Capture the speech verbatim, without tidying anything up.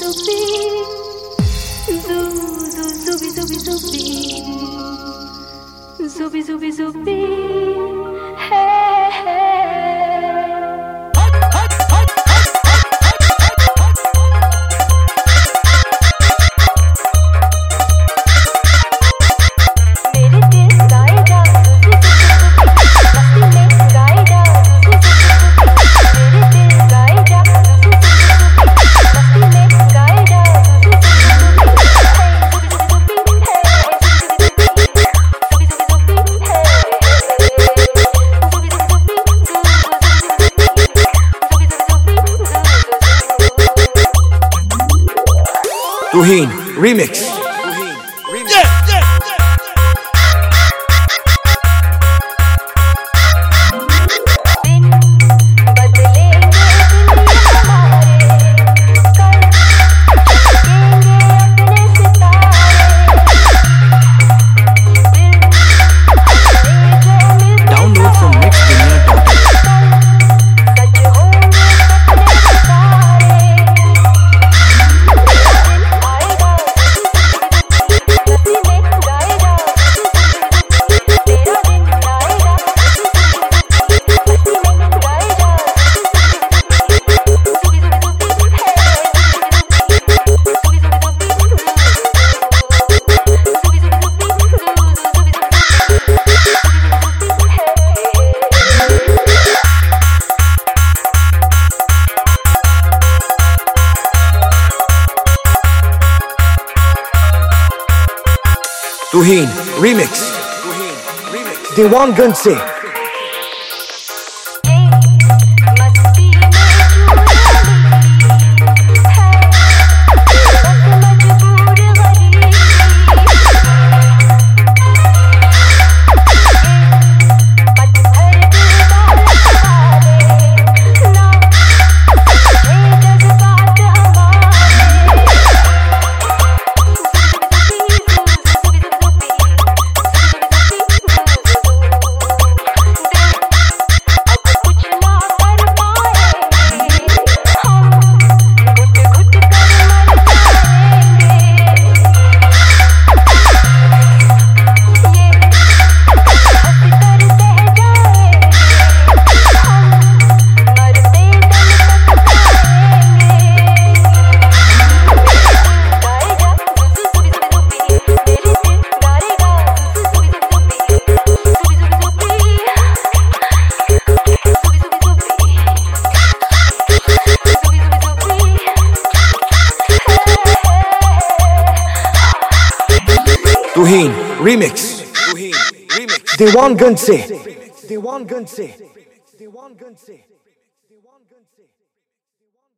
Zubi, zubi, zubi, hey, hey. मेरे दिल गाएगा मस्ती में गाएगा मेरे दिल गाएगा मस्ती में गाएगा Tuhin Remix. Tuhin Remix. Dewan Gunsi. Tuhin Remix. Dewan Gunsi. Dewan Gunsi. Dewan Gunsi. Dewan Gunsi.